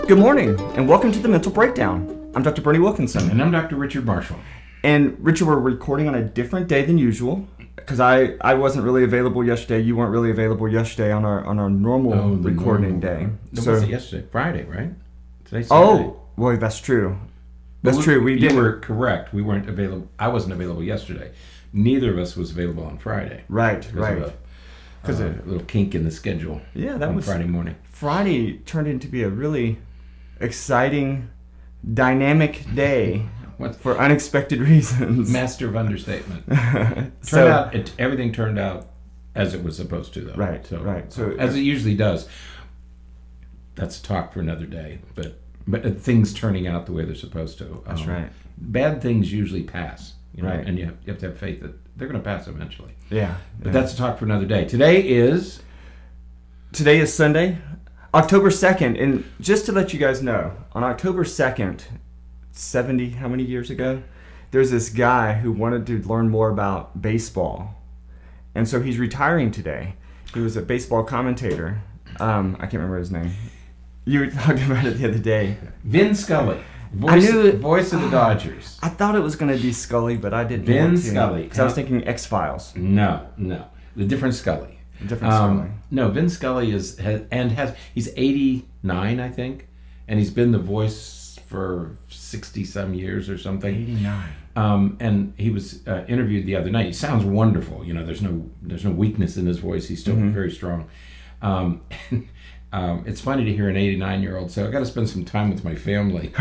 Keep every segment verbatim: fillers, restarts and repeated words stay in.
Good morning, and welcome to the Mental Breakdown. I'm Doctor Bernie Wilkinson. And I'm Doctor Richard Marshall. And Richard, we're recording on a different day than usual, because I, I wasn't really available yesterday. You weren't really available yesterday on our on our normal Oh, the recording normal. day. No, So, was it yesterday? Friday, right? Today's Saturday. oh, well, that's true. That's Well, true. We you didn't. were correct. We weren't available. I wasn't available yesterday. Neither of us was available on Friday. Right, Because right. of a, 'Cause uh, it- little kink in the schedule. Yeah, that on was Friday morning. Friday turned into be a really exciting, dynamic day What for unexpected reasons. master of understatement? Turned so, out it, everything turned out as it was supposed to, though. Right, So, right. So as it usually does. That's a talk for another day. But but uh, things turning out the way they're supposed to. That's Um, right. Bad things usually pass. You know, Right. and you have, you have to have faith that they're going to pass eventually. Yeah. But yeah. that's a talk for another day. Today is Today is Sunday, October second, and just to let you guys know, on October second, seventy, how many years ago, there's this guy who wanted to learn more about baseball, and so he's retiring today. He was a baseball commentator. Um, I can't remember his name. You were talking about it the other day. Vin Scully, voice, I knew it- voice of the Dodgers. I thought it was going to be Scully, but I didn't Vin want to. Scully. Because I was thinking X-Files. No, no, the different Scully. Different Um, Scully. no, Vin Scully is has, and has he's eighty-nine, I think, and he's been the voice for sixty some years or something. eighty-nine. Um, and he was uh, interviewed the other night. He sounds wonderful. You know, there's no there's no weakness in his voice. He's still Mhm. very strong. Um, and, um, it's funny to hear an eighty-nine year old say, "I got to spend some time with my family."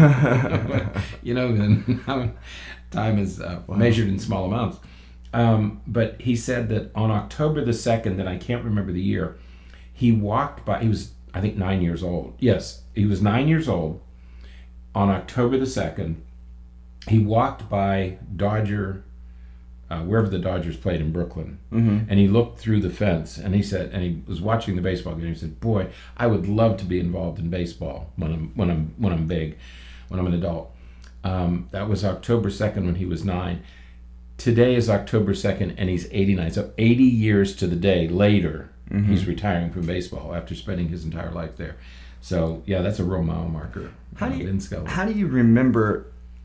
You know, and time is uh, Wow. measured in small amounts. Um, but he said that on October the second, and I can't remember the year, he walked by. He was, I think, nine years old. Yes, he was nine years old. On October the second, he walked by Dodger, uh, wherever the Dodgers played in Brooklyn, Mm-hmm. and he looked through the fence, and he said, and he was watching the baseball game. He said, "Boy, I would love to be involved in baseball when I'm when I'm when I'm big, when I'm an adult." Um, that was October second when he was nine. Today is October second, and he's eighty-nine. So eighty years to the day later, Mhm. he's retiring from baseball after spending his entire life there. So yeah, that's a real mile marker. How uh, do you Vin Scully. how do you remember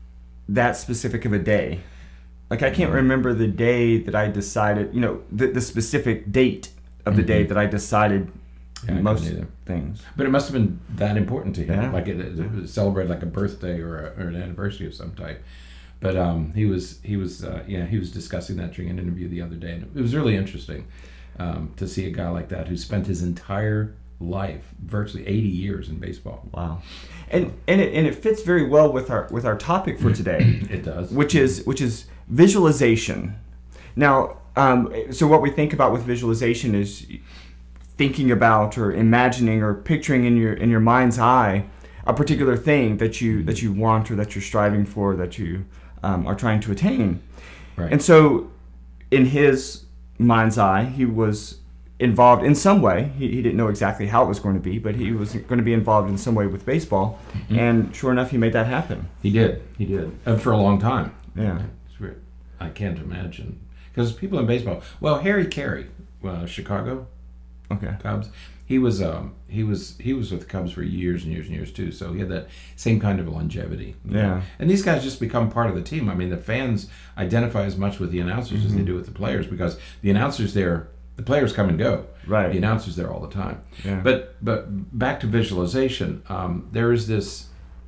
that specific of a day? Like I can't remember the day that I decided, you know, the, the specific date of the day Mhm. that I decided Yeah, I most couldn't either. things. But it must have been that important to him, Yeah. like it, it was celebrated like a birthday or, a, or an anniversary of some type. But um, he was he was uh, yeah he was discussing that during an interview the other day, and it was really interesting um, to see a guy like that who spent his entire life, virtually eighty years in baseball. Wow, and and it and it fits very well with our with our topic for today, It does. which is which is visualization. Now, um, so what we think about with visualization is thinking about or imagining or picturing in your in your mind's eye a particular thing that you that you want or that you're striving for, that you um, are trying to attain. Right. And so, in his mind's eye, he was involved in some way. He, he didn't know exactly how it was going to be, but he was going to be involved in some way with baseball. Mhm. And sure enough, he made that happen. He did. He did. And for a long time. Yeah. It's weird. I can't imagine. Because people in baseball, well, Harry Carey, uh, Chicago Okay. Cubs, he was um, he was he was with the Cubs for years and years and years too. So he had that same kind of longevity. you know. Yeah. And these guys just become part of the team. I mean, the fans identify as much with the announcers as they Mhm. do with the players, because the announcers there, the players come and go. Right. The announcers there all the time. Yeah. But but back to visualization, um, there is this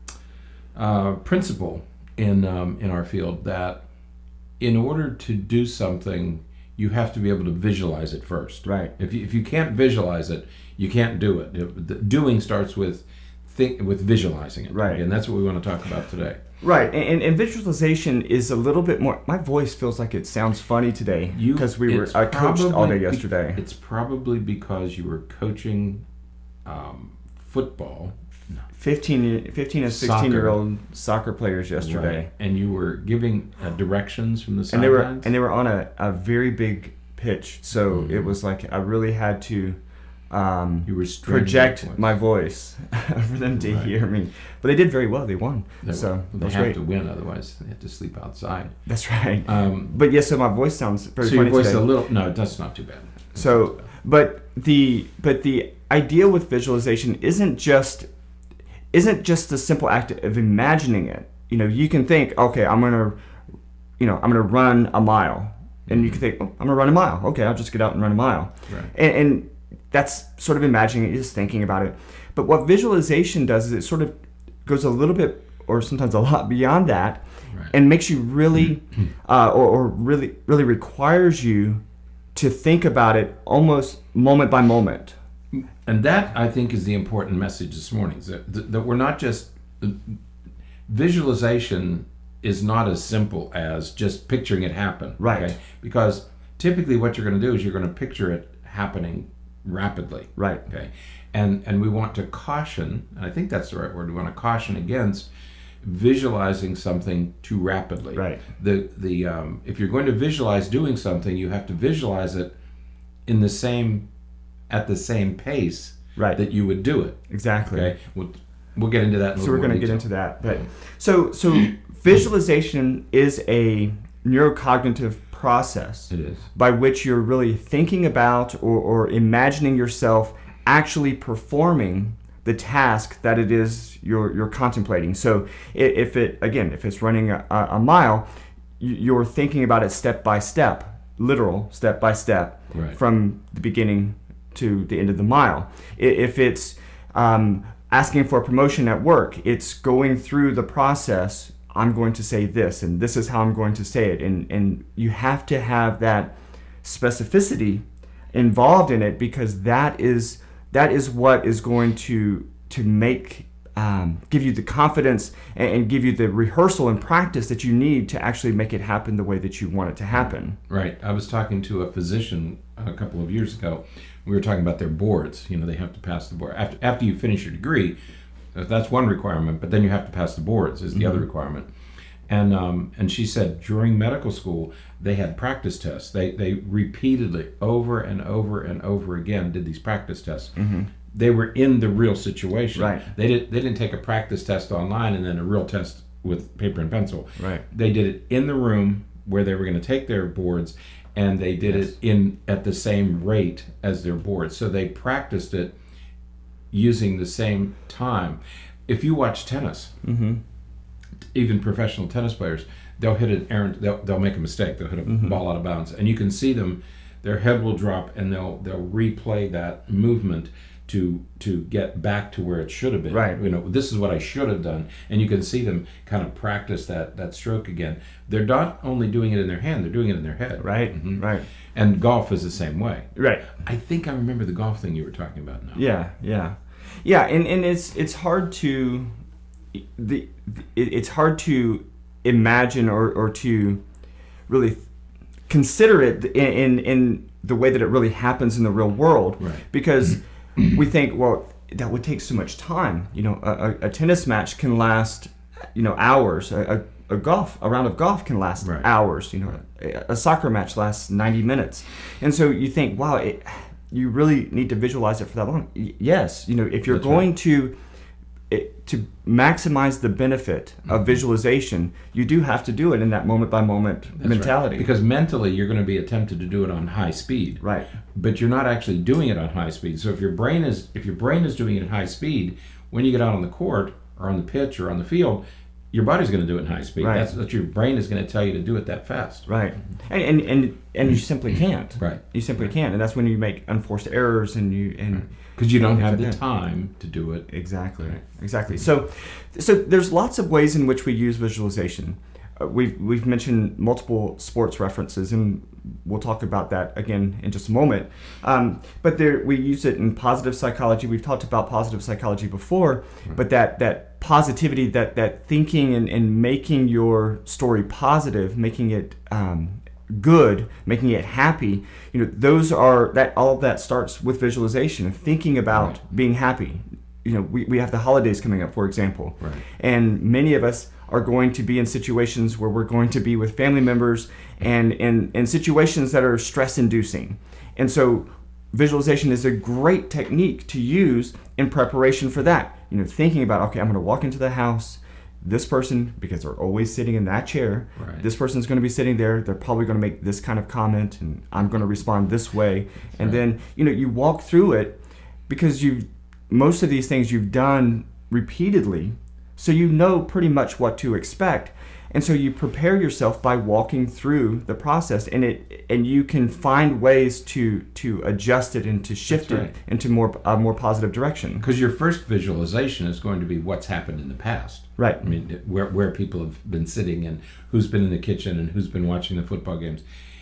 uh, principle in um, in our field that in order to do something, you have to be able to visualize it first. Right. If you, if you can't visualize it, you can't do it. It- the doing starts with think with visualizing it. Right. And that's what we want to talk about today. Right, and, and visualization is a little bit more. My voice feels like it sounds funny today You- because we were. it's I coached all day probably- yesterday. It's probably because you were coaching um, football. fifteen, fifteen and sixteen year old soccer players yesterday, Right. And you were giving uh, directions from the and they were sidelines. and they were on a, a very big pitch, so Mhm. it was like I really had to um, You were straining project your voice. my voice for them to Right. hear me. But they did very well. They won, They, so they that's have great. to win, otherwise they have to sleep outside. That's right. Um, But yes, so my voice sounds very so your funny voice today. a little. No, that's not too bad. So, but the but the idea with visualization isn't just isn't just the simple act of imagining it. You know, you can think, okay, I'm gonna, you know, I'm gonna run a mile, and you can think, oh, I'm gonna run a mile. Okay, I'll just get out and run a mile, Right. and, and that's sort of imagining it, just thinking about it. But what visualization does is it sort of goes a little bit, or sometimes a lot beyond that, Right. and makes you really, uh, or, or really, really requires you to think about it almost moment by moment. And that, I think, is the important message this morning, is that, that we're not just, visualization is not as simple as just picturing it happen. Right. Okay? Because typically what you're going to do is you're going to picture it happening rapidly. Right. Okay. And and we want to caution, and I think that's the right word, we want to caution against visualizing something too rapidly. Right. The the um, if you're going to visualize doing something, you have to visualize it in the same at the same pace Right. that you would do it. Exactly. Okay. We'll we'll get into that. In a So we're little going to more get detail. into that. But so so visualization is a neurocognitive process It is. by which you're really thinking about or, or imagining yourself actually performing the task that it is you're you're contemplating. So i- if it again, if it's running a, a mile, you- you're thinking about it step by step, literal step by step, Right. from the beginning to the end of the mile. I- If it's um, asking for a promotion at work, it's going through the process. I'm going to say this, and this is how I'm going to say it, and and you have to have that specificity involved in it, because that is that is what is going to to make um, give you the confidence and, and give you the rehearsal and practice that you need to actually make it happen the way that you want it to happen. Right. I was talking to a physician a couple of years ago. We were talking about their boards. You know, they have to pass the board. After after you finish your degree, uh, that's one requirement, but then you have to pass the boards is the Mm-hmm. other requirement. And um, and she said during medical school, they had practice tests. They they repeatedly, over and over and over again, did these practice tests. Mm-hmm. They were in the real situation. Right. They did. They didn't take a practice test online and then a real test with paper and pencil. Right. They did it in the room where they were going to take their boards, and they did Yes. it in at the same rate as their boards. So they practiced it using the same time. If you watch tennis, Mm-hmm. even professional tennis players, they'll hit an errant. They'll they'll make a mistake. They'll hit a Mm-hmm. ball out of bounds, and you can see them. Their head will drop, and they'll they'll replay that movement to to get back to where it should have been. Right. You know, this is what I should have done, and you can see them kind of practice that that stroke again. They're not only doing it in their hand; they're doing it in their head. Right. Mhm. Right. And golf is the same way. Right. I think I remember the golf thing you were talking about now. Yeah. Yeah. Yeah. And, and it's it's hard to the it, it's hard to imagine or, or to really consider it in, in in the way that it really happens in the real world. Right. Because we think, well, that would take so much time. You know, a, a, a tennis match can last, you know, hours. A, a, a golf, a round of golf can last Right. hours. You know, a, a soccer match lasts ninety minutes. And so you think, wow, it, you really need to visualize it for that long. Y- Yes, you know, if you're That's going right. to it, to maximize the benefit of visualization, you do have to do it in that moment by moment That's right. mentality. Because mentally, you're going to be tempted to do it on high speed. Right. But you're not actually doing it on high speed. So if your brain is if your brain is doing it at high speed, when you get out on the court or on the pitch or on the field, your body's going to do it in high speed. Right. That's what your brain is going to tell you to do it that fast. Right. And and and, and you simply can't. Right. You simply can't, and that's when you make unforced errors and you and Because you don't have the Yeah. time to do it. exactly exactly. So so there's lots of ways in which we use visualization. Uh, we've we've mentioned multiple sports references, and we'll talk about that again in just a moment. Um, but there we use it in positive psychology. We've talked about positive psychology before, but that that positivity, that that thinking and, and making your story positive, making it um, good, making it happy, you know, those are that all of that starts with visualization, thinking about Right. being happy. You know, we, we have the holidays coming up, for example, Right. and many of us are going to be in situations where we're going to be with family members and in in situations that are stress inducing. And so visualization is a great technique to use in preparation for that. You know, thinking about, okay, I'm going to walk into the house. This person, because they're always sitting in that chair, Right. this person's going to be sitting there. They're probably going to make this kind of comment, and I'm going to respond this way. And Right. then, you know, you walk through it because you've most of these things you've done repeatedly, so you know pretty much what to expect. And so you prepare yourself by walking through the process, and it and you can find ways to to adjust it and to shift That's right. it into more a more positive direction. Because your first visualization is going to be what's happened in the past. Right. I mean, where where people have been sitting and who's been in the kitchen and who's been watching the football games.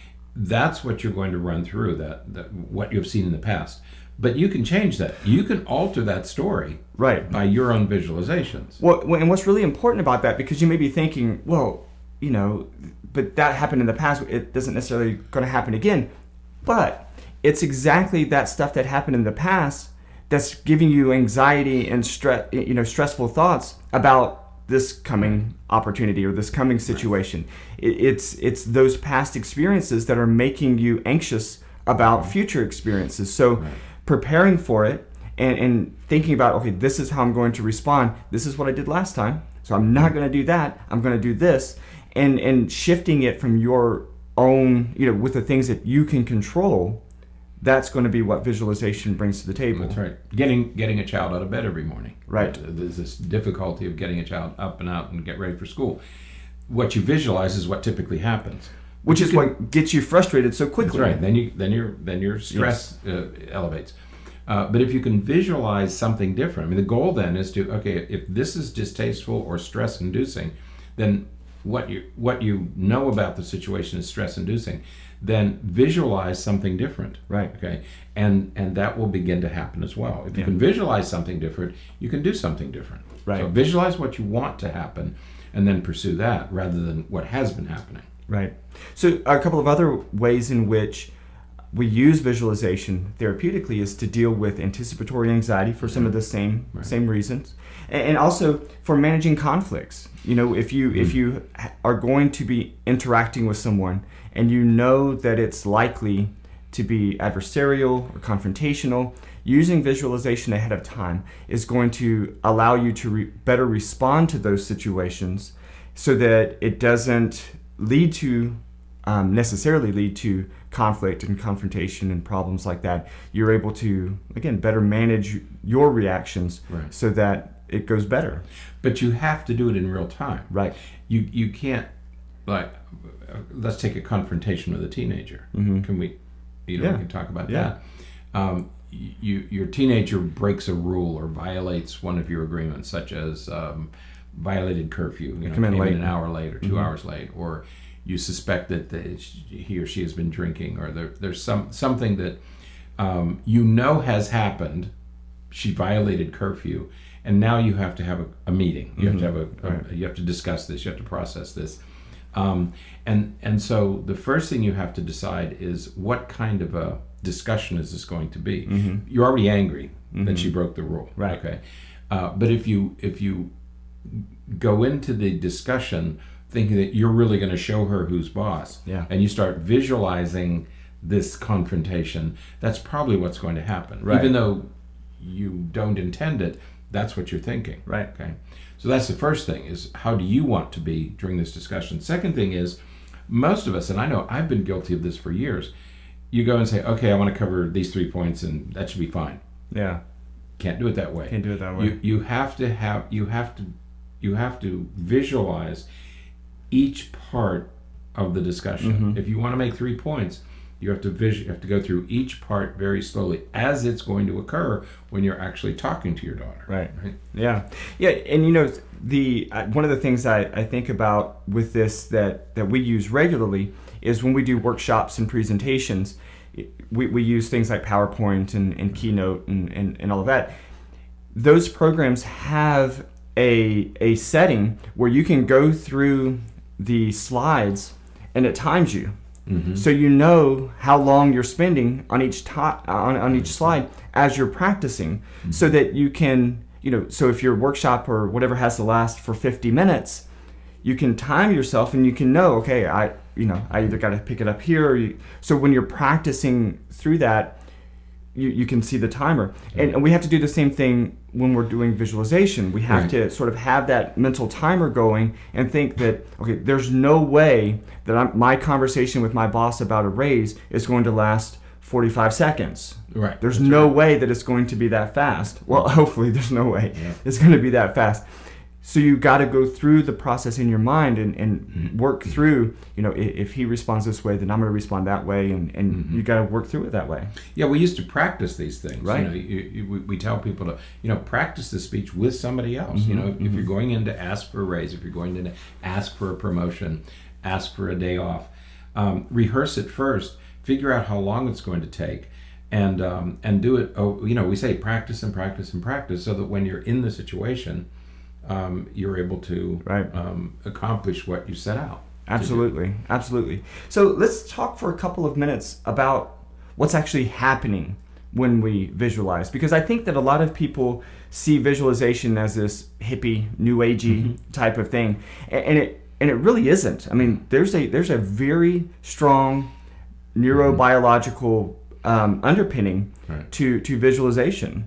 That's what you're going to run through, that, that what you've seen in the past. But you can change that. You can alter that story Right. by your own visualizations. Well, and what's really important about that, because you may be thinking, well, you know, but that happened in the past. It doesn't necessarily going to happen again. But it's exactly that stuff that happened in the past that's giving you anxiety and stress, you know, stressful thoughts about this coming opportunity or this coming situation. It, it's it's those past experiences that are making you anxious about future experiences. So Right. preparing for it and, and thinking about, okay, this is how I'm going to respond. This is what I did last time. So I'm not going to do that. I'm going to do this. And and shifting it from your own, you know, with the things that you can control, that's going to be what visualization brings to the table. That's right. Getting getting a child out of bed every morning. Right. Uh, There's this difficulty of getting a child up and out and get ready for school. What you visualize is what typically happens. Which You is can- what gets you frustrated so That's quickly. right. Then you then your then your stress uh, elevates. Uh, but if you can visualize something different, I mean, the goal then is to, okay, if this is distasteful or stress-inducing, then what you what you know about the situation is stress-inducing. Then visualize something different. Right. Okay. And and that will begin to happen as well. If you Yeah. can visualize something different, you can do something different. Right. So visualize what you want to happen, and then pursue that rather than what has been happening. Right. So a couple of other ways in which we use visualization therapeutically is to deal with anticipatory anxiety for some of the same Right. same reasons, and, and also for managing conflicts. You know, if you if you ha- are going to be interacting with someone and you know that it's likely to be adversarial or confrontational, using visualization ahead of time is going to allow you to re- better respond to those situations, so that it doesn't lead to um, necessarily lead to conflict and confrontation and problems like that. You're able to, again, better manage your reactions Right. so that it goes better. But you have to do it in real time. Right. You you can't, like, uh, let's take a confrontation with a teenager. Mhm. Can we, you know, Yeah. we can talk about Yeah. that. Um, you your teenager breaks a rule or violates one of your agreements, such as um, violated curfew. You know, Come in came late. in an hour late or 2 Mhm. hours late, or you suspect that the, he or she has been drinking, or there, there's some something that um, you know has happened. She violated curfew, and now you have to have a, a meeting. You have to have a, a Right. you have to discuss this. You have to process this, um, and and so the first thing you have to decide is what kind of a discussion is this going to be. Mhm. You're already angry Mhm. that she broke the rule, Right. Okay, uh, but if you if you go into the discussion thinking that you're really going to show her who's boss, Yeah. and you start visualizing this confrontation, that's probably what's going to happen. Right. Even though you don't intend it, that's what you're thinking. Right. Okay. So that's the first thing, is how do you want to be during this discussion? Second thing is, most of us, and I know I've been guilty of this for years, you go and say, okay, I want to cover these three points and that should be fine. Yeah. Can't do it that way. Can't do it that way. You you have to have you have to you have to visualize each part of the discussion. Mhm. If you want to make three points, you have to vis- you have to go through each part very slowly as it's going to occur when you're actually talking to your daughter. Right. Right. Yeah, yeah, and you know, the uh, one of the things I, I think about with this that, that we use regularly is when we do workshops and presentations, it- we, we use things like PowerPoint and, and Keynote and, and, and all of that. Those programs have a a setting where you can go through the slides and it times you. Mhm. So you know how long you're spending on each to- on, on each slide as you're practicing, so that you can, you know, so if your workshop or whatever has to last for fifty minutes, you can time yourself and you can know, okay, I, you know, I either got to pick it up here or you, so when you're practicing through that, you, you can see the timer. And, and we have to do the same thing when we're doing visualization. We have Right. to sort of have that mental timer going and think that, okay, there's no way that I'm, my conversation with my boss about a raise is going to last forty-five seconds. Right. There's That's no right. way that it's going to be that fast. Well, hopefully there's no way Yeah. it's going to be that fast. So you got to go through the process in your mind and, and Mm-hmm. work through, you know, if, if he responds this way, then I'm going to respond that way. And, and Mm-hmm. you got to work through it that way. Yeah, we used to practice these things. Right. You know, you, you, we, we tell people to, you know, practice the speech with somebody else. Mm-hmm. You know, if, if you're going in to ask for a raise, if you're going in to ask for a promotion, ask for a day off, um, rehearse it first. Figure out how long it's going to take, and um, and do it. Oh, you know, we say practice and practice and practice, so that when you're in the situation, um, you're able to Right. um, accomplish what you set out. Absolutely. Absolutely. So let's talk for a couple of minutes about what's actually happening when we visualize, because I think that a lot of people see visualization as this hippie, new agey Mm-hmm. type of thing, a- and it and it really isn't. I mean, there's a there's a very strong neurobiological um, underpinning Right. to to visualization.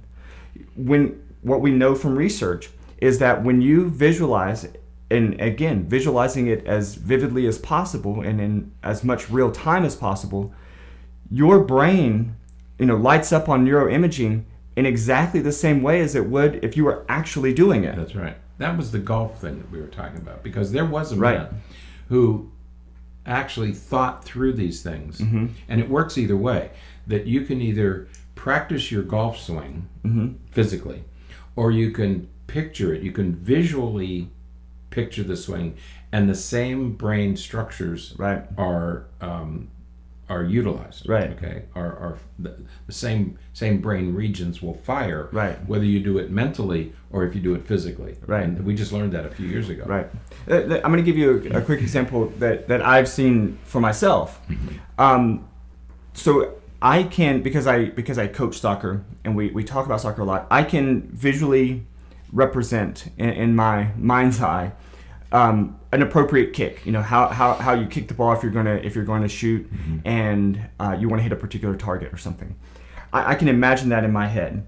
When what we know from research is that when you visualize, and again, visualizing it as vividly as possible and in as much real time as possible, your brain, you know, lights up on neuroimaging in exactly the same way as it would if you were actually doing it. That's right. That was the golf thing that we were talking about, because there was a Right. man who actually thought through these things, Mm-hmm. and it works either way. That you can either practice your golf swing Mm-hmm. physically, or you can picture it. You can visually picture the swing, and the same brain structures Right. are um, are utilized. Right. Okay. Are are the, the same same brain regions will fire. Right. Whether you do it mentally or if you do it physically. Right. And we just learned that a few years ago. Right. Uh, th- I'm going to give you a, a quick example that, that I've seen for myself. Um, so I can, because I because I coach soccer and we, we talk about soccer a lot, I can visually represent in, in my mind's eye um, an appropriate kick. You know, how, how, how you kick the ball if you're gonna if you're going to shoot and uh, you want to hit a particular target or something. I, I can imagine that in my head.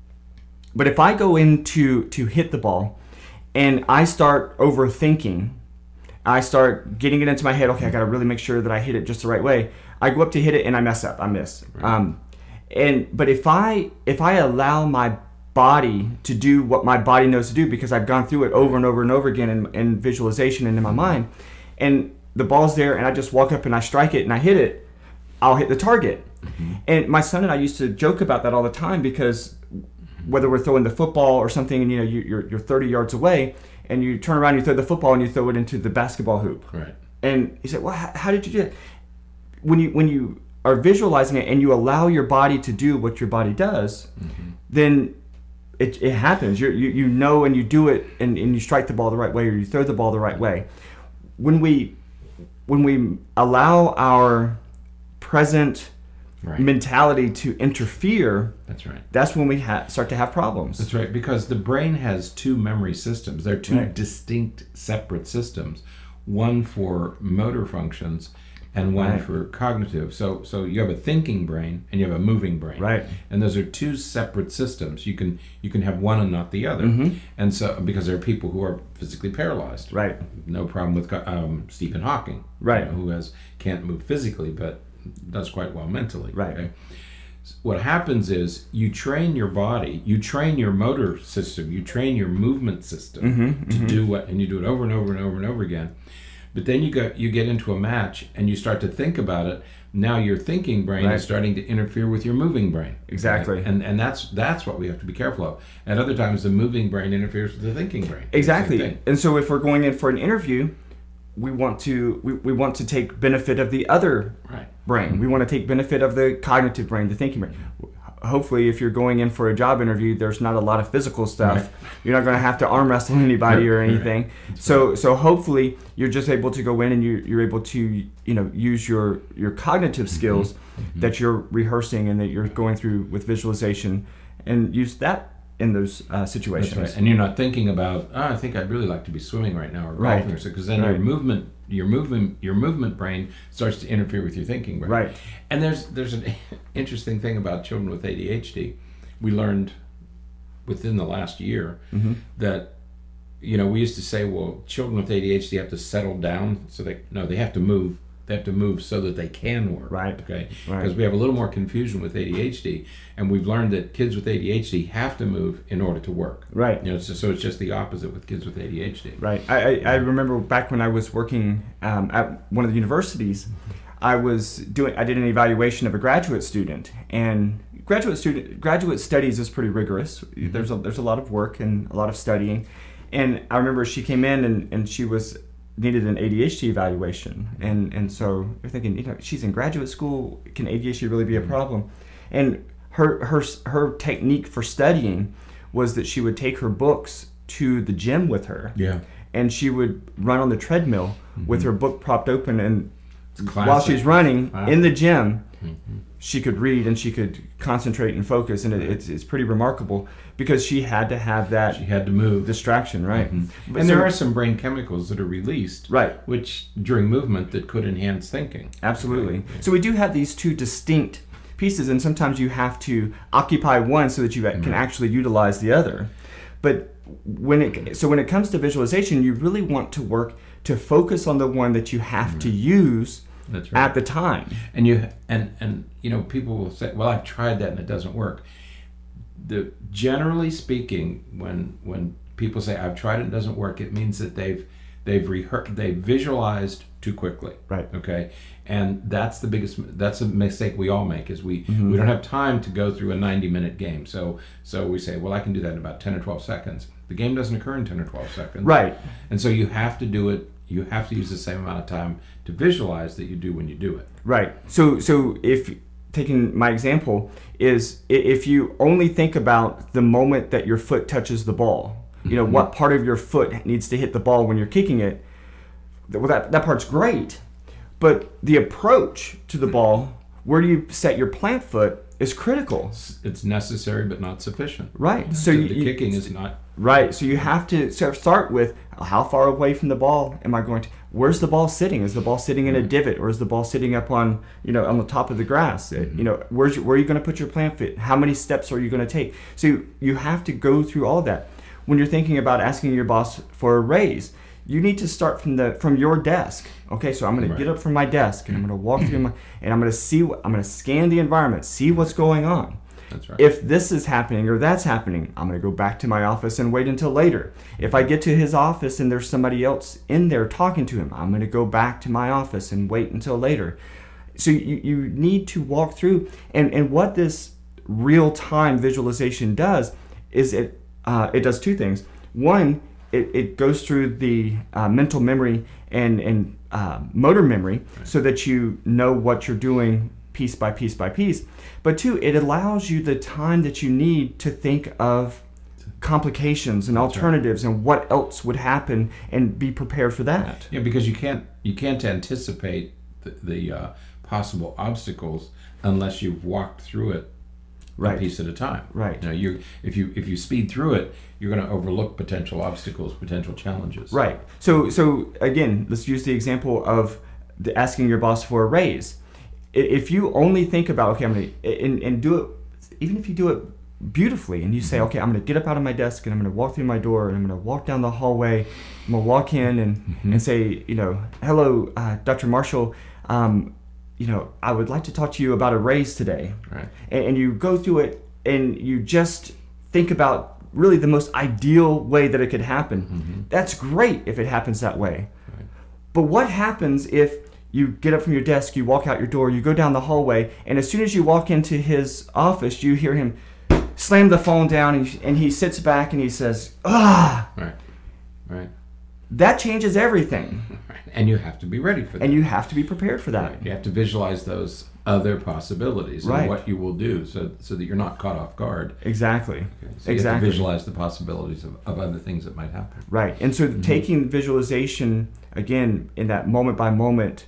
But if I go into to hit the ball and I start overthinking, I start getting it into my head, okay, I got to really make sure that I hit it just the right way. I go up to hit it and I mess up. I miss. Right. Um, and but if I if I allow my body to do what my body knows to do, because I've gone through it over and over and over again in, in visualization and in my mind, and the ball's there and I just walk up and I strike it and I hit it, I'll hit the target. Mm-hmm. And my son and I used to joke about that all the time, because whether we're throwing the football or something, and you know you, you're you're thirty yards away, and you turn around, you throw the football, and you throw it into the basketball hoop. Right. And he said, "Well, how, how did you do it?" When you when you are visualizing it and you allow your body to do what your body does, Mm-hmm. then it it happens. You're, you you know, and you do it, and, and you strike the ball the right way, or you throw the ball the right way. When we when we allow our present Right. mentality to interfere, That's right. that's when we ha- start to have problems. That's right, because the brain has two memory systems. They're two Right. distinct, separate systems. One for motor functions and one Right. for cognitive. So, so you have a thinking brain and you have a moving brain. Right. And those are two separate systems. You can you can have one and not the other. Mhm. And so, because there are people who are physically paralyzed. Right. No problem with co- um, Stephen Hawking. Right. You know, who has can't move physically but does quite well mentally. Right. Okay? What happens is you train your body, you train your motor system, you train your movement system Mhm, to mhm. do what, and you do it over and over and over and over again. But then you go, you get into a match and you start to think about it. Now your thinking brain Right. is starting to interfere with your moving brain. Exactly. And and that's that's what we have to be careful of. At other times, the moving brain interferes with the thinking brain. Exactly. Same thing. And so if we're going in for an interview, we want to we, we want to take benefit of the other Right. brain. We want to take benefit of the cognitive brain, the thinking brain. Hopefully, if you're going in for a job interview, there's not a lot of physical stuff. Right. You're not going to have to arm wrestle anybody or Right. anything. So, so hopefully, you're just able to go in and you, you're able to, you know, use your your cognitive skills that you're rehearsing and that you're going through with visualization, and use that in those uh, situations. That's right. And you're not thinking about, oh, I think I'd really like to be swimming right now or Right. golfing or so, because then your Right. movement, your movement, your movement brain starts to interfere with your thinking brain. Right. And there's there's an interesting thing about children with A D H D. We learned within the last year Mhm. that, you know, we used to say, well, children with A D H D have to settle down, so they no, they have to move They have to move so that they can work. Right. Okay. Right. Because we have a little more confusion with A D H D, and we've learned that kids with A D H D have to move in order to work. Right. You know, so, so it's just the opposite with kids with A D H D. Right. I, I, I remember back when I was working um, at one of the universities, I was doing. I did an evaluation of a graduate student, and graduate student graduate studies is pretty rigorous. Mm-hmm. There's a there's a lot of work and a lot of studying, and I remember she came in and, and she was needed an A D H D evaluation, and and so you're thinking, you know, she's in graduate school. Can A D H D really be a problem? And her her her technique for studying was that she would take her books to the gym with her. Yeah. And she would run on the treadmill mm-hmm. with her book propped open, and while she's running wow. in the gym, mm-hmm. she could read and she could concentrate and focus, and it, it's it's pretty remarkable because she had to have that. She had to move distraction, right? Mm-hmm. And so, there are some brain chemicals that are released, right, which during movement that could enhance thinking. Absolutely. Right. So we do have these two distinct pieces, and sometimes you have to occupy one so that you mm-hmm. can actually utilize the other. But when it so when it comes to visualization, you really want to work to focus on the one that you have mm-hmm. to use. That's right. At the time. And you and and you know, people will say, well, I've tried that and it doesn't work. The generally speaking, when when people say I've tried it and it doesn't work, it means that they've they've rehearsed, they've visualized too quickly. Right. Okay. And that's the biggest that's a mistake we all make, is we mm-hmm. we don't have time to go through a ninety minute game. So so we say, well, I can do that in about ten or twelve seconds. The game doesn't occur in ten or twelve seconds. Right. And so you have to do it you have to use the same amount of time to visualize that you do when you do it. Right. So so if taking my example is if you only think about the moment that your foot touches the ball, you know, mm-hmm. what part of your foot needs to hit the ball when you're kicking it, well, that, that part's great. But the approach to the ball, where do you set your plant foot, is critical. It's necessary but not sufficient. Right. So, so the you, kicking is not... Right. So you have to start with, how far away from the ball am I going to? Where's the ball sitting? Is the ball sitting in a divot, or is the ball sitting up on, you know, on the top of the grass? Mm-hmm. You know, where's your, where are you going to put your plant foot? How many steps are you going to take? So you, you have to go through all that. When you're thinking about asking your boss for a raise, you need to start from the from your desk. Okay, so I'm going right. to get up from my desk and I'm going to walk through my and I'm going to see what I'm going to scan the environment, see what's going on. That's right. If this is happening or that's happening, I'm going to go back to my office and wait until later. If I get to his office and there's somebody else in there talking to him, I'm going to go back to my office and wait until later. So you, you need to walk through, and, and what this real-time visualization does is it uh, it does two things. One, it, it goes through the uh, mental memory and, and uh, motor memory right. so that you know what you're doing piece by piece by piece. But two, it allows you the time that you need to think of complications and alternatives right. and what else would happen and be prepared for that. Yeah, because you can't you can't anticipate the, the uh, possible obstacles unless you've walked through it right. a piece at a time. Right. You know, you if you if you speed through it, you're going to overlook potential obstacles, potential challenges. Right. So so again, let's use the example of the asking your boss for a raise. If you only think about, okay, I'm going to, and, and do it, even if you do it beautifully, and you say, okay, I'm going to get up out of my desk and I'm going to walk through my door and I'm going to walk down the hallway, I'm going to walk in and, mm-hmm. and say, you know, hello, uh, Doctor Marshall, um, you know, I would like to talk to you about a raise today. Right. And, and you go through it and you just think about really the most ideal way that it could happen. Mm-hmm. That's great if it happens that way. Right. But what happens if you get up from your desk, you walk out your door, you go down the hallway, and as soon as you walk into his office, you hear him slam the phone down, and he, and he sits back and he says, ah! Right, right. That changes everything. Right. And you have to be ready for that. And you have to be prepared for that. Right. You have to visualize those other possibilities and right. what you will do so so that you're not caught off guard. Exactly. Okay. So you exactly. have to visualize the possibilities of, of other things that might happen. Right. And so mm-hmm. taking visualization, again, in that moment-by-moment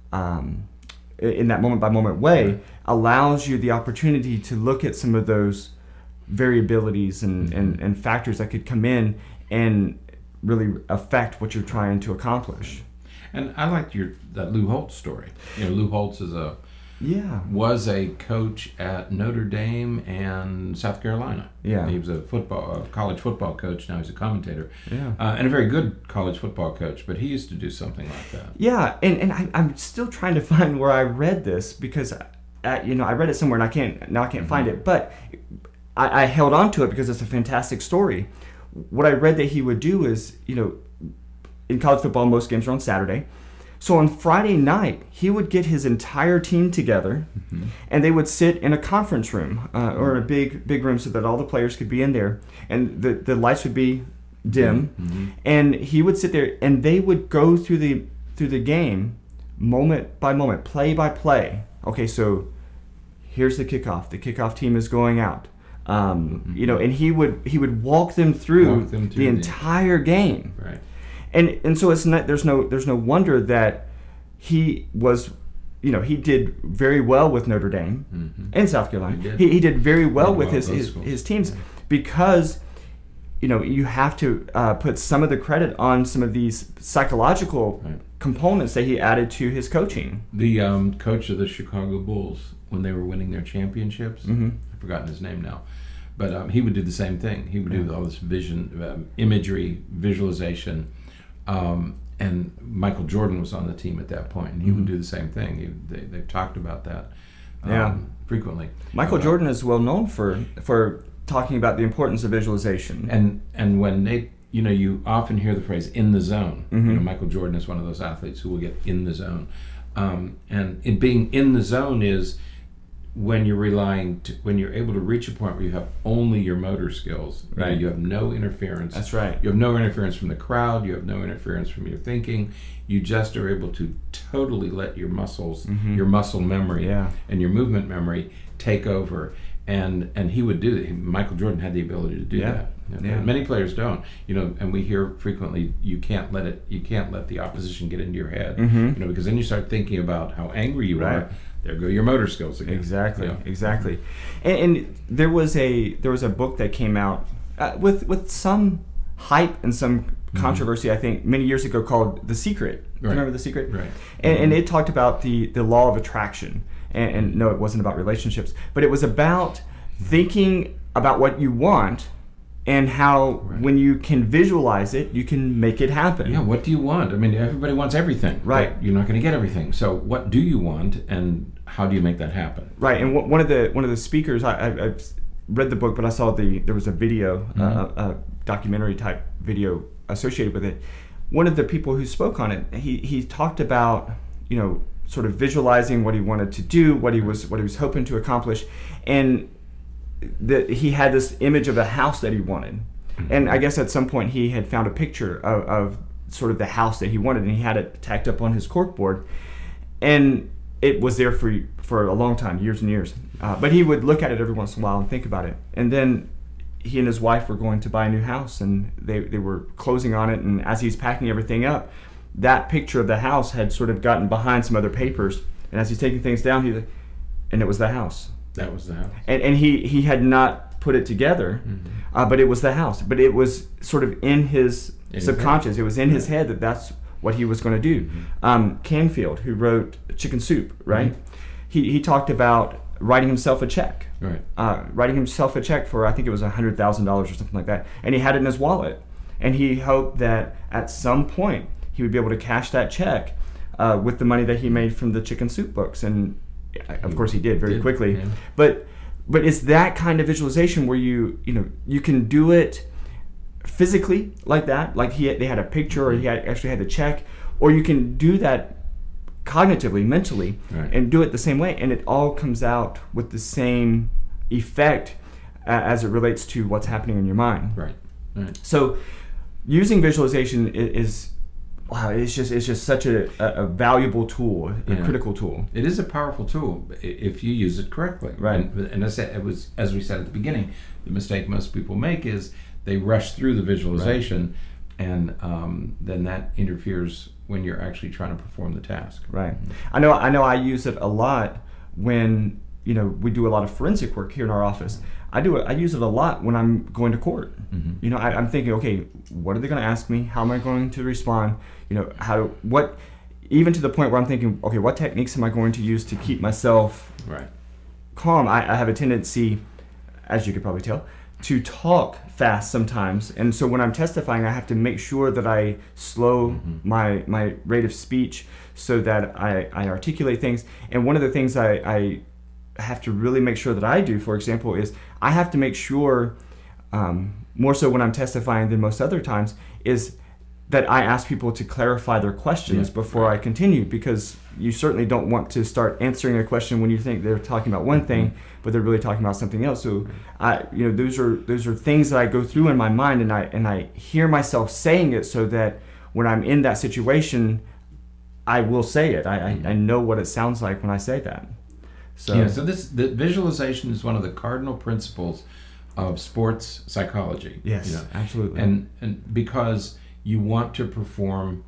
Um, in that moment-by-moment way, right. allows you the opportunity to look at some of those variabilities and, mm-hmm. and, and factors that could come in and really affect what you're trying to accomplish. And I liked your that Lou Holtz story. You know, Lou Holtz is a Yeah. was a coach at Notre Dame and South Carolina. Yeah. He was a football, a college football coach. Now he's a commentator. Yeah. Uh, and a very good college football coach, but he used to do something like that. Yeah, and, and I, I'm still trying to find where I read this because, uh, you know, I read it somewhere and I can't, now I can't find it, but I, I held on to it because it's a fantastic story. What I read that he would do is, you know, in college football, most games are on Saturday. So on Friday night, he would get his entire team together, mm-hmm. and they would sit in a conference room uh, or a big big room so that all the players could be in there, and the, the lights would be dim, mm-hmm. and he would sit there, and they would go through the through the game, moment by moment, play by play. Okay, so here's the kickoff. The kickoff team is going out. Um, mm-hmm. You know, and he would he would walk them through, walk them through the entire the... game. Right. And and so it's not there's no there's no wonder that he was, you know, he did very well with Notre Dame mm-hmm. and South Carolina. He did, he, he did very well did with well his, his his teams yeah. because, you know, you have to uh, put some of the credit on some of these psychological right. components that he added to his coaching. The um, coach of the Chicago Bulls, when they were winning their championships, mm-hmm. I've forgotten his name now, but um, he would do the same thing. He would yeah. do all this vision, um, imagery, visualization. Um, and Michael Jordan was on the team at that point, and he mm-hmm. would do the same thing. He, they, they've talked about that um, yeah. frequently. Michael uh, Jordan is well known for for talking about the importance of visualization. And and when they, you know, you often hear the phrase "in the zone." Mm-hmm. You know, Michael Jordan is one of those athletes who will get in the zone, um, and in being in the zone is when you're relying to, when you're able to reach a point where you have only your motor skills, right? You know, you have no interference. That's right. You have no interference from the crowd. You have no interference from your thinking. You just are able to totally let your muscles, mm-hmm. your muscle memory, yeah. and your movement memory take over. And and he would do it. Michael Jordan had the ability to do yeah. that. You know, yeah. Many players don't. You know, and we hear frequently, you can't let it. You can't let the opposition get into your head. Mm-hmm. You know, because then you start thinking about how angry you right. are. There go your motor skills again. Exactly, yeah. exactly. And, and there was a there was a book that came out uh, with with some hype and some mm-hmm. controversy, I think, many years ago called The Secret. Right. Do you remember The Secret? Right. And, mm-hmm. and it talked about the, the law of attraction. And, and no, it wasn't about relationships, but it was about thinking about what you want and how right. when you can visualize it, you can make it happen. Yeah, what do you want? I mean, everybody wants everything. Right. You're not going to get everything. So what do you want, and how do you make that happen? Right. And w- one of the one of the speakers, I, I, I've read the book, but I saw the there was a video, mm-hmm. uh, a documentary type video associated with it. One of the people who spoke on it, he he talked about, you know, sort of visualizing what he wanted to do, what he was what he was hoping to accomplish, and that he had this image of a house that he wanted. Mm-hmm. And I guess at some point he had found a picture of, of sort of the house that he wanted, and he had it tacked up on his corkboard, and it was there for for a long time, years and years. Uh, but he would look at it every once in a while and think about it. And then he and his wife were going to buy a new house, and they, they were closing on it, and as he's packing everything up, that picture of the house had sort of gotten behind some other papers, and as he's taking things down, he and it was the house. That was the house. And and he, he had not put it together, mm-hmm. uh, but it was the house. But it was sort of in his in subconscious. His it was in yeah. his head that that's what he was going to do. Mm-hmm. Um, Canfield, who wrote Chicken Soup, right? Mm-hmm. He he talked about writing himself a check. Right. Uh, writing himself a check for, I think it was one hundred thousand dollars or something like that. And he had it in his wallet. And he hoped that at some point he would be able to cash that check uh, with the money that he made from the Chicken Soup books. And of course he did very did, quickly. Yeah. But but it's that kind of visualization where you you know you can do it physically like that, like he they had a picture or he had, actually had the check, or you can do that cognitively, mentally, right. and do it the same way, and it all comes out with the same effect uh, as it relates to what's happening in your mind. Right. Right. So using visualization is, is wow, it's just it's just such a, a valuable tool, a yeah. critical tool. It is a powerful tool if you use it correctly. Right. And, and as it was, as we said at the beginning, the mistake most people make is they rush through the visualization, right. and um, then that interferes when you're actually trying to perform the task. Right. I know. I know. I use it a lot when you know we do a lot of forensic work here in our office. I do it. I use it a lot when I'm going to court. Mm-hmm. You know, I, I'm thinking, okay, what are they going to ask me? How am I going to respond? You know, how what even to the point where I'm thinking, okay, what techniques am I going to use to keep myself Right. calm? I, I have a tendency, as you could probably tell, to talk fast sometimes, and so when I'm testifying, I have to make sure that I slow mm-hmm. my my rate of speech so that I, I articulate things. And one of the things I, I have to really make sure that I do, for example, is I have to make sure, um, more so when I'm testifying than most other times, is that I ask people to clarify their questions yeah, before right. I continue, because you certainly don't want to start answering a question when you think they're talking about one thing, but they're really talking about something else. So, I, you know, those are those are things that I go through in my mind, and I and I hear myself saying it, so that when I'm in that situation, I will say it. I I, I know what it sounds like when I say that. So yeah. So this the visualization is one of the cardinal principles of sports psychology. Yes, you know? absolutely. And and because you want to perform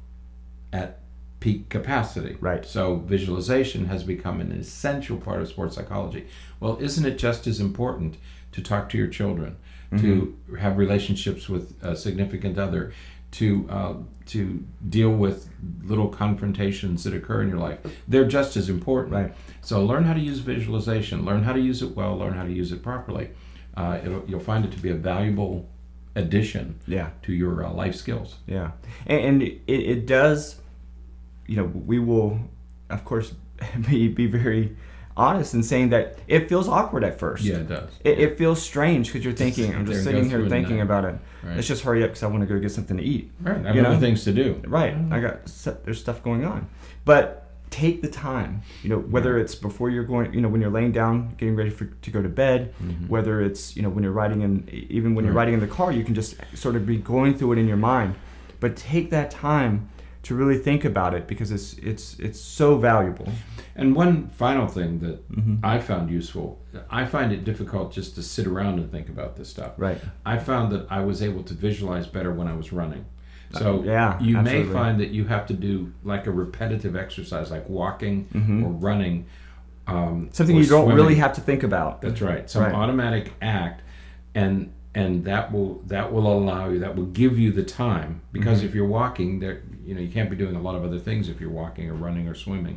at peak capacity. Right. So visualization has become an essential part of sports psychology. Well, isn't it just as important to talk to your children, mm-hmm. to have relationships with a significant other, to uh, to deal with little confrontations that occur in your life? They're just as important. Right. So learn how to use visualization. Learn how to use it well. Learn how to use it properly. Uh, it'll, you'll find it to be a valuable addition yeah. to your uh, life skills. Yeah. And, and it, it does, you know, we will, of course, be, be very honest in saying that it feels awkward at first. Yeah, it does. It, it feels strange because you're thinking, I'm just sitting here thinking about it. Right. Let's just hurry up because I want to go get something to eat. Right. I have you other know? things to do. Right. I got, there's stuff going on. But take the time, you know, whether it's before you're going, you know, when you're laying down, getting ready for, to go to bed, mm-hmm. whether it's, you know, when you're riding in, even when you're right. riding in the car, you can just sort of be going through it in your mind. But take that time to really think about it, because it's it's it's so valuable. And one final thing that mm-hmm. I found useful, I find it difficult just to sit around and think about this stuff. Right. I found that I was able to visualize better when I was running. So uh, yeah, you absolutely. may find that you have to do like a repetitive exercise, like walking mm-hmm. or running. Um, Something or you don't swimming. really have to think about. That's right. Some right. automatic act, and and that will that will allow you, that will give you the time, because mm-hmm. if you're walking, there, you know, you can't be doing a lot of other things if you're walking or running or swimming.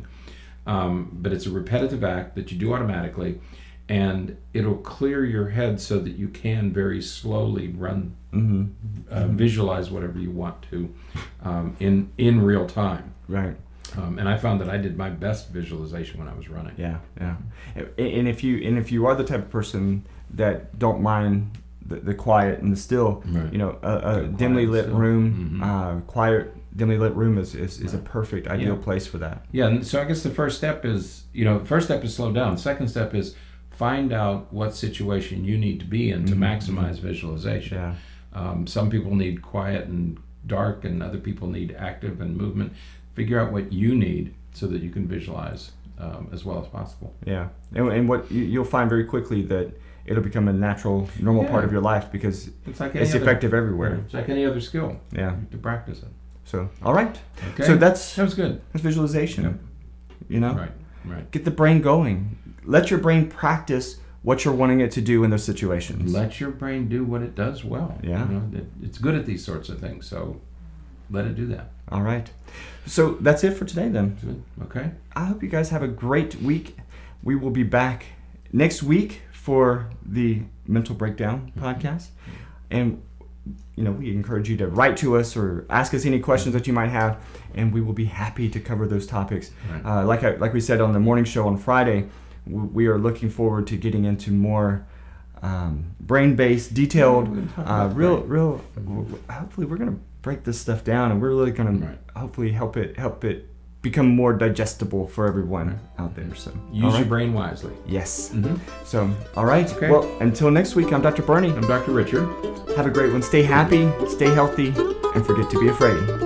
Um, but it's a repetitive act that you do automatically, and it'll clear your head so that you can very slowly run, mm-hmm. Uh, mm-hmm. visualize whatever you want to um, in in real time. Right. Um, and I found that I did my best visualization when I was running. Yeah, yeah. And if you and if you are the type of person that don't mind the, the quiet and the still, right. you know, a, a dimly lit still. room, mm-hmm. uh, quiet, dimly lit room is, is, is right. a perfect, ideal yeah. place for that. Yeah, and so I guess the first step is, you know, first step is slow down. Second step is find out what situation you need to be in to mm-hmm. maximize visualization. Yeah. Um, some people need quiet and dark, and other people need active and movement. Figure out what you need so that you can visualize um, as well as possible. Yeah, and, and what you, you'll find very quickly that it'll become a natural, normal yeah. part of your life, because it's, like it's other, effective everywhere. It's like any other skill. Yeah, You have to practice it. So, all right. Okay. So that's that was good. That's visualization. Yep. You know, right, right. Get the brain going. Let your brain practice what you're wanting it to do in those situations. Let your brain do what it does well. Yeah, you know, it, it's good at these sorts of things. So let it do that. All right. So that's it for today then. Okay. I hope you guys have a great week. We will be back next week for the Mental Breakdown podcast. And, you know, we encourage you to write to us or ask us any questions that you might have, and we will be happy to cover those topics. Right. Uh, like I, like we said on the morning show on Friday, we are looking forward to getting into more um, brain-based, detailed, uh, real, brain. real. Hopefully, we're gonna break this stuff down, and we're really gonna right. hopefully help it help it become more digestible for everyone right. out there. So use right. your brain wisely. Yes. Mm-hmm. So all right. Okay. Well, until next week, I'm Doctor Bernie. I'm Doctor Richard. Have a great one. Stay happy, stay healthy, and forget to be afraid.